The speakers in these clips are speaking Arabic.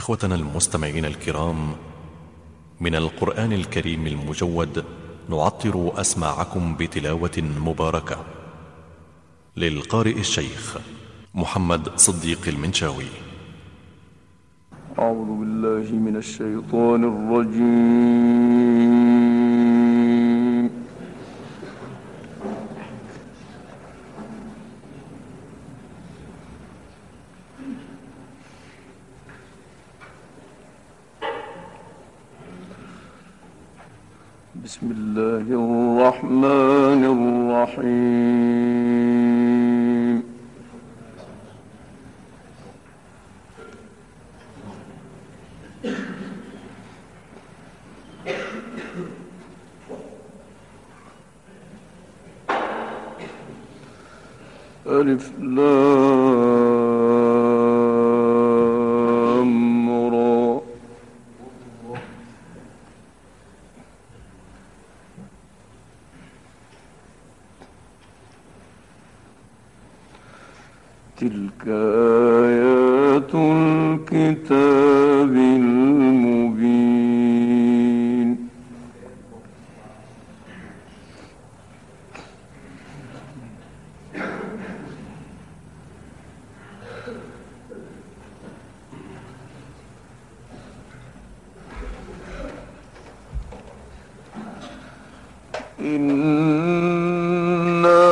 إخوتنا المستمعين الكرام، من القرآن الكريم المجود نعطر أسماعكم بتلاوة مباركة للقارئ الشيخ محمد صديق المنشاوي. أعوذ بالله من الشيطان الرجيم. بسم الله الرحمن الرحيم. ألف لام را. تلك آيات الكتاب المبين. إنا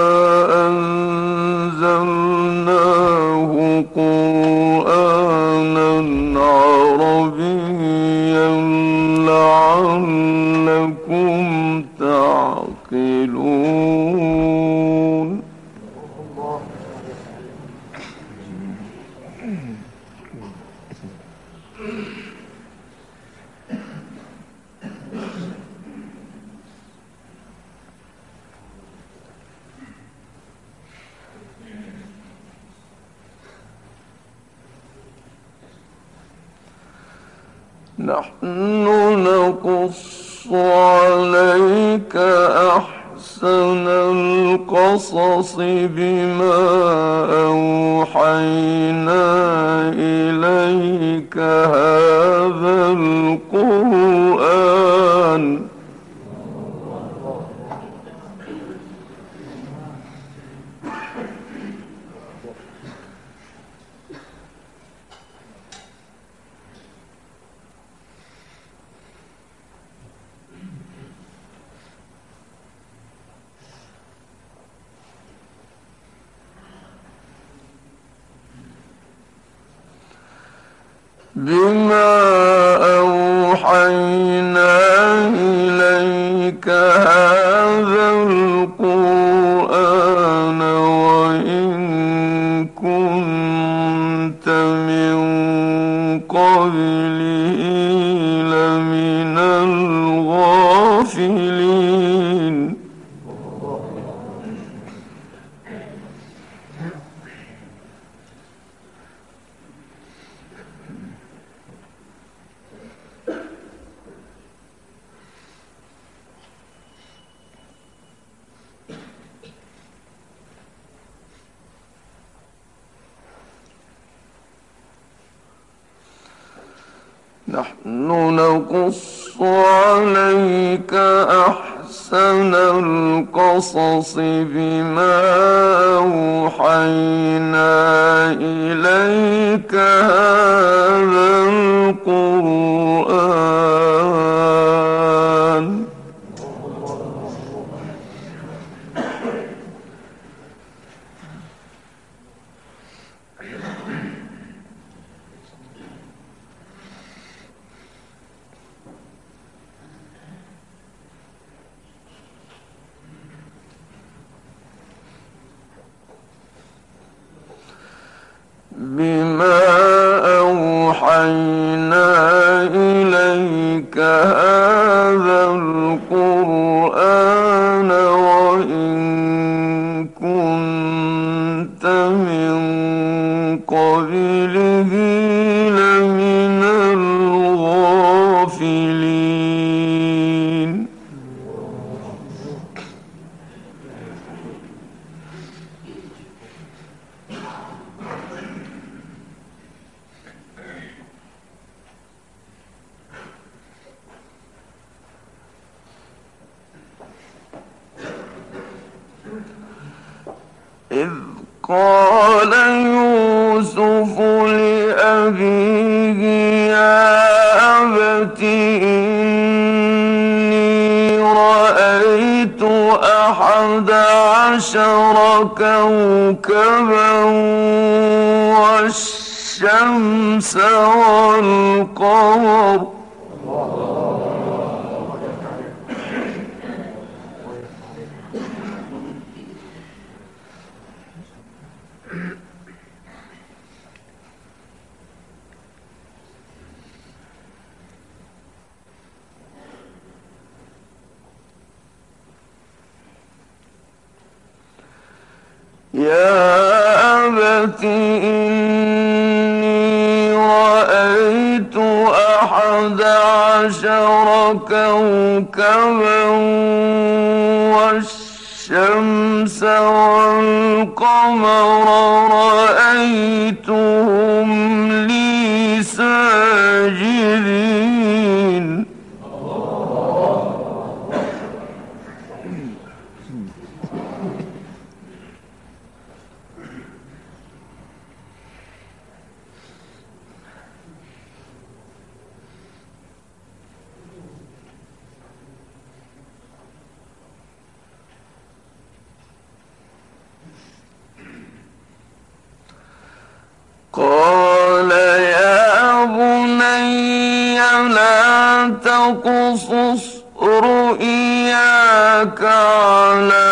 أنزلناه قرآنا عربيا لعلكم تعقلون. نحن نقص عليك أحسن القصص بما أوحينا إليك هذا القرآن بما أوحينا إليك هذا القرآن وإن كنت من قبله لمن الغافلين. نحن نقص عليك أحسن القصص بما أوحينا إليك هذا القرآن بما أوحينا إليك هذا القرآن وإن كنت من قبله لمن الغافلين. إذ قال يوسف لأبيه يا أبت إني رأيت 11 كوكبا والشمس والقمر يا أبت إني رأيت 11 كوكبا والشمس والقمر رأيتهم لي ساجدين قال يا بني لا تقصص رؤياك على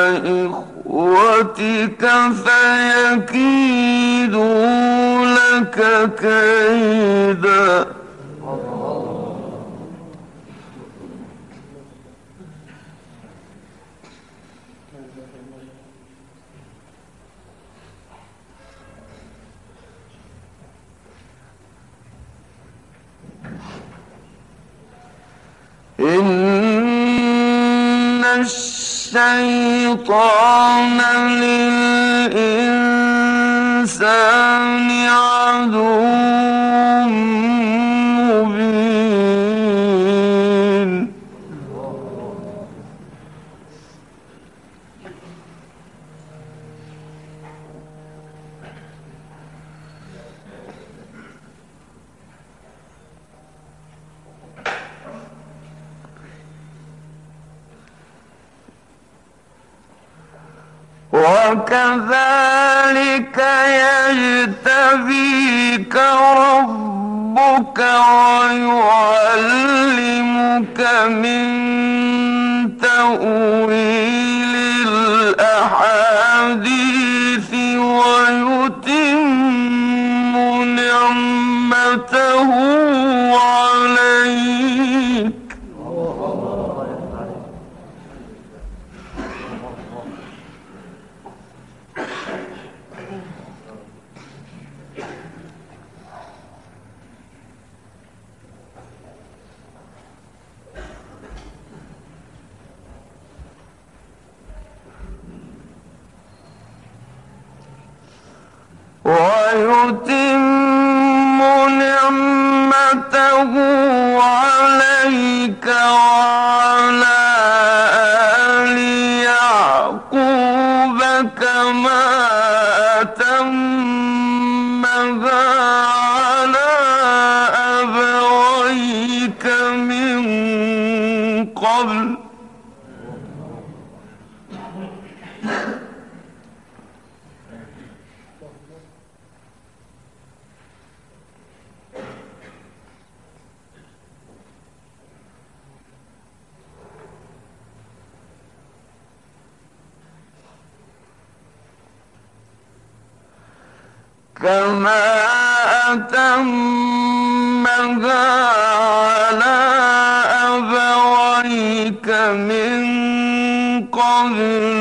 إخوتك فيكيدوا لك كيدا إن الشيطان للإنسان عدو مبين وكذلك يجتبيك ربك ويعلمك من تأويل الأحاديث ويتم نعمته عليك ويتم نعمته عليك وعلى آل يعقوب كما أتمها على أبويك من قبل كما أتمها على أبويك من قبل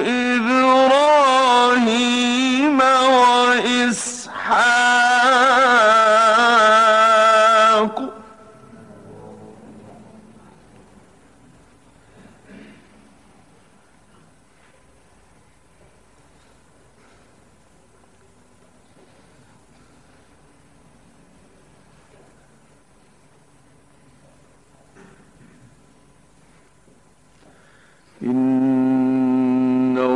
إبراهيم وإسحاق إن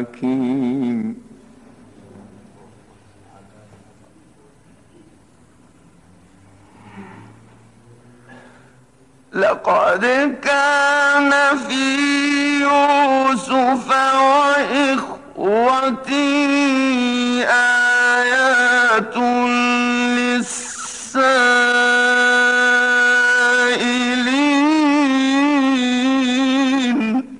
حكيم. لقد كان في يوسف وإخوته آيات للسائلين.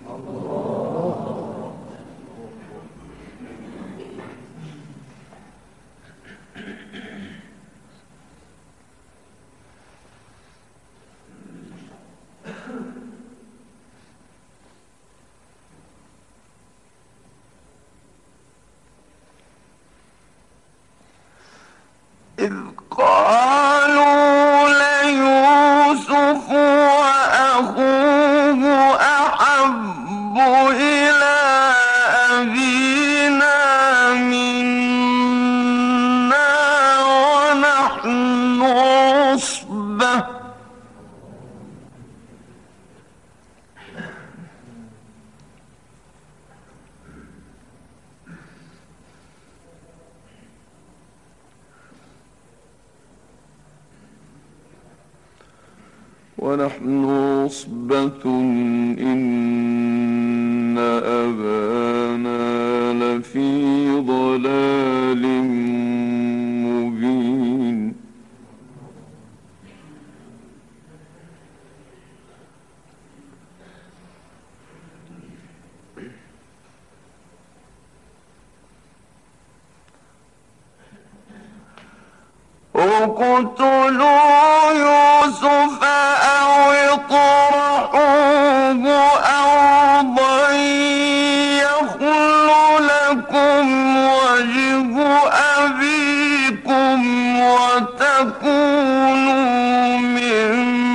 إذ قالوا ليوسف وأخوه أحب إلى أبينا منا ونحن عصبة. ونحن عصبة إن أبانا لفي ضلال مبين. اقتلوا يوسف أو اطرحوه أرضا يخل لكم وجه أبيكم وتكونوا من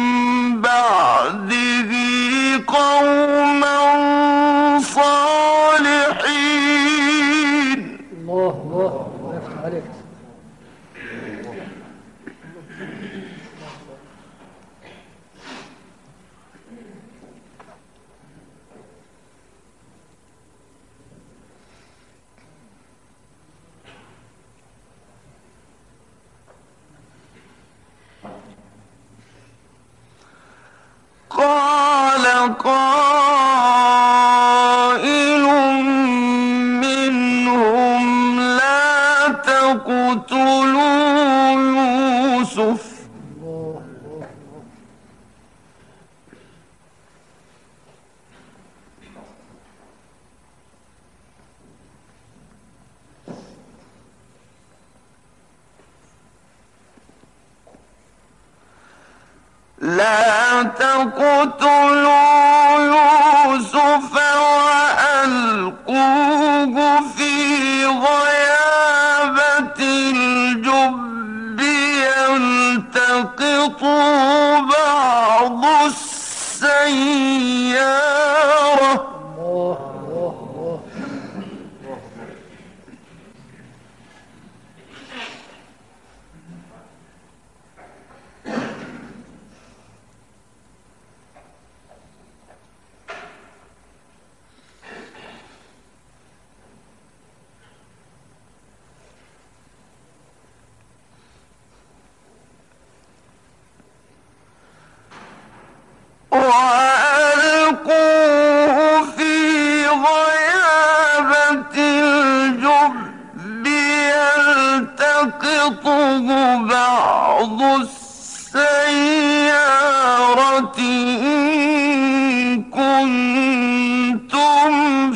بعده قوما صالحين. الله يفتح عليك. قال قائل منهم لا تقتلوا يوسف وألقوه في غيابة الجب يلتقطوا بعض السيارة. وألقوه في غيابة الجب يلتقطه بعض السيارة إن كنتم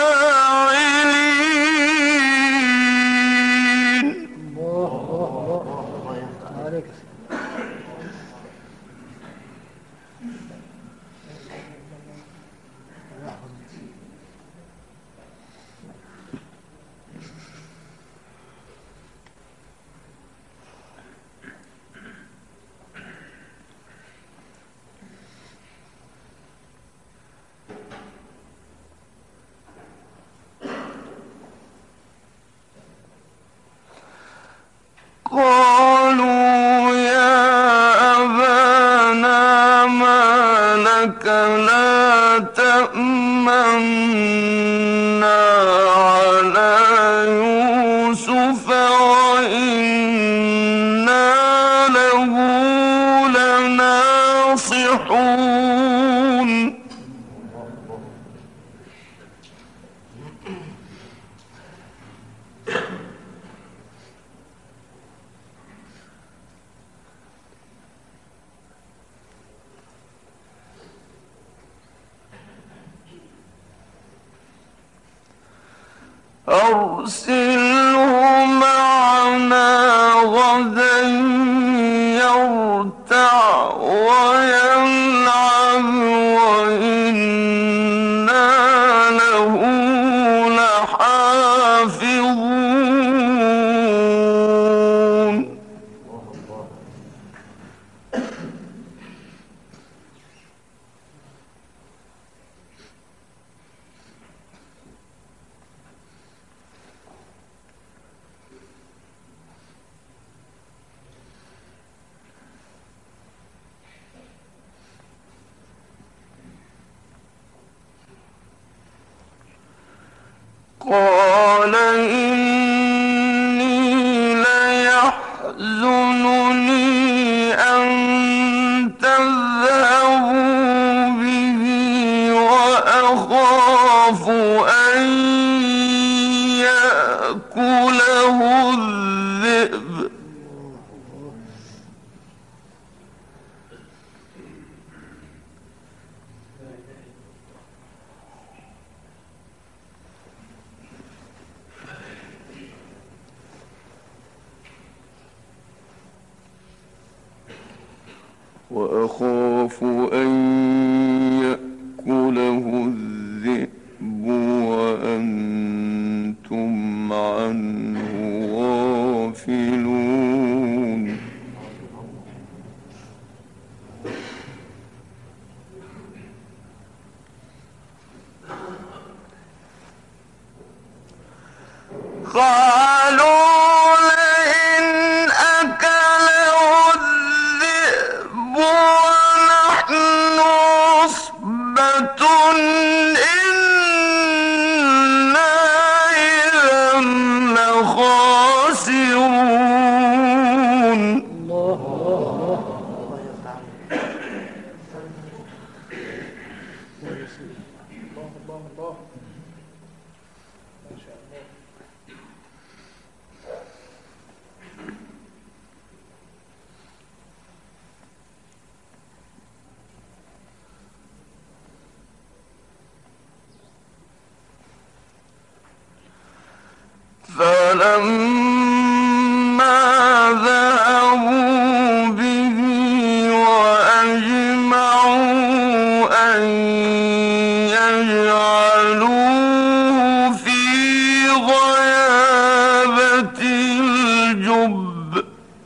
فاعلين. قالوا يا أرسله معنا غدا يرتع ويلعب وإنا له لحافظون قال إني ليحزنني أن تذهبوا به وأخاف أن يأكله الذئب وأنتم عنه غافلون قالوا لئن أكله الذئب ونحن عصبة إنا إذا لخاسرون فلما ذهبوا به وأجمعوا أن يجعلوه في غيابة الجب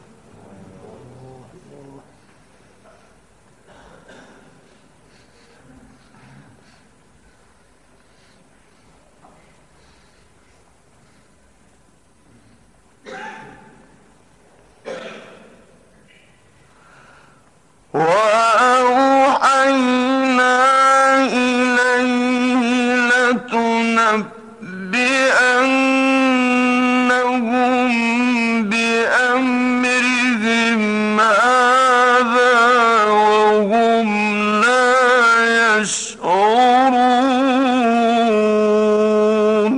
وأوحينا إليه لتنبئنهم بأمرهم هذا وهم لا يشعرون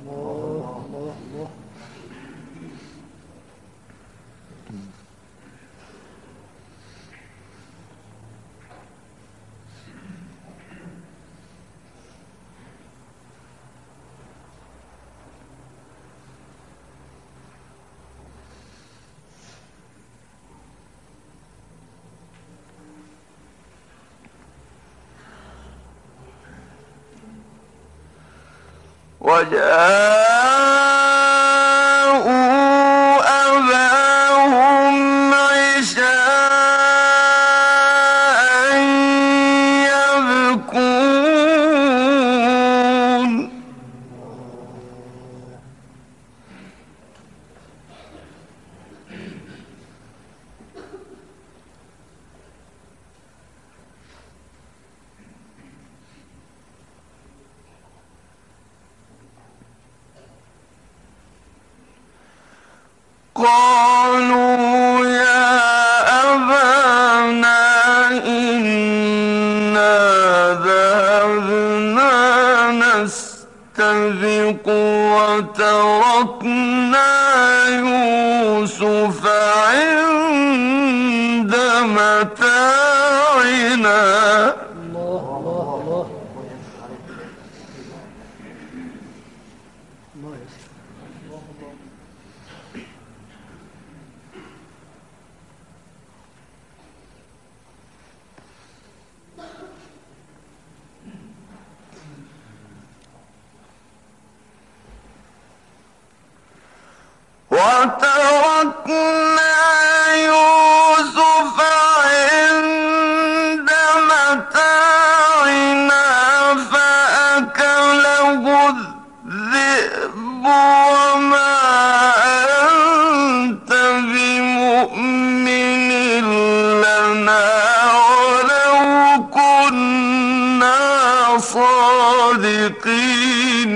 وجاءوا أباهم عشاء يبكون قالوا يا أبانا إنا ذهبنا نستبق وتركنا يوسف عند متاعنا الله يوسف عند متاعنا فأكله الذئب وما أنت بمؤمن لنا ولو كنا صادقين.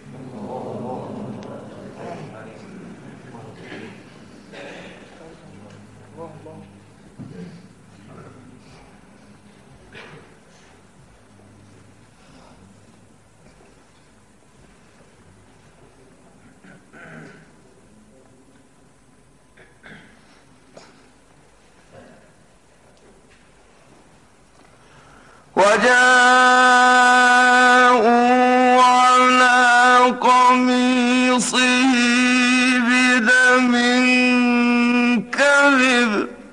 وجاءوا على قميصه بدم كذب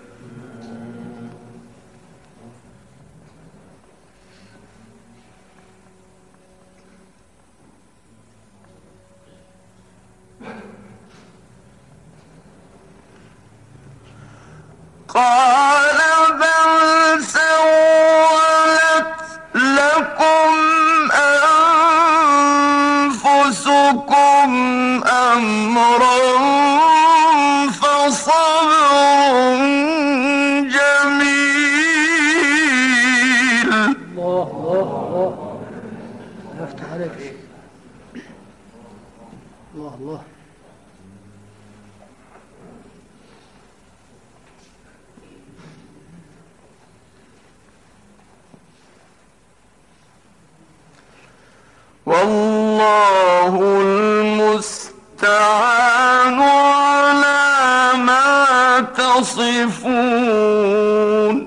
قال بل سولت لكم أنفسكم أمرا فصبر جميل. الله الله الله يفتح عليك. الله الله. والله المستعان على ما تصفون.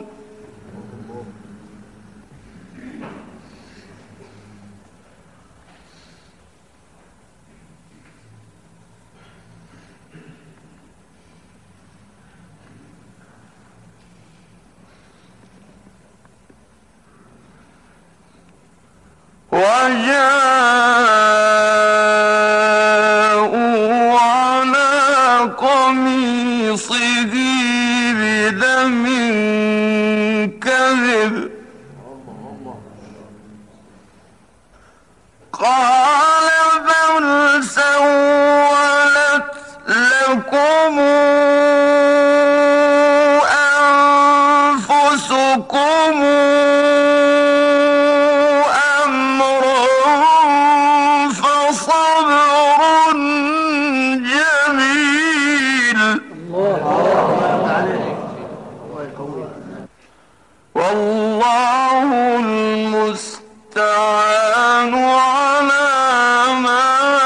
وجاءوا على قميصه بدم كذب قال بل سولت لكم أنفسكم والله المستعان على ما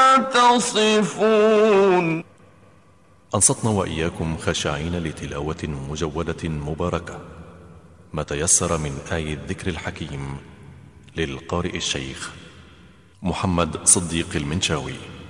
تصفون. أنصتنا وإياكم خاشعين لتلاوة مجودة مباركة ما تيسر من آي الذكر الحكيم للقارئ الشيخ محمد صديق المنشاوي.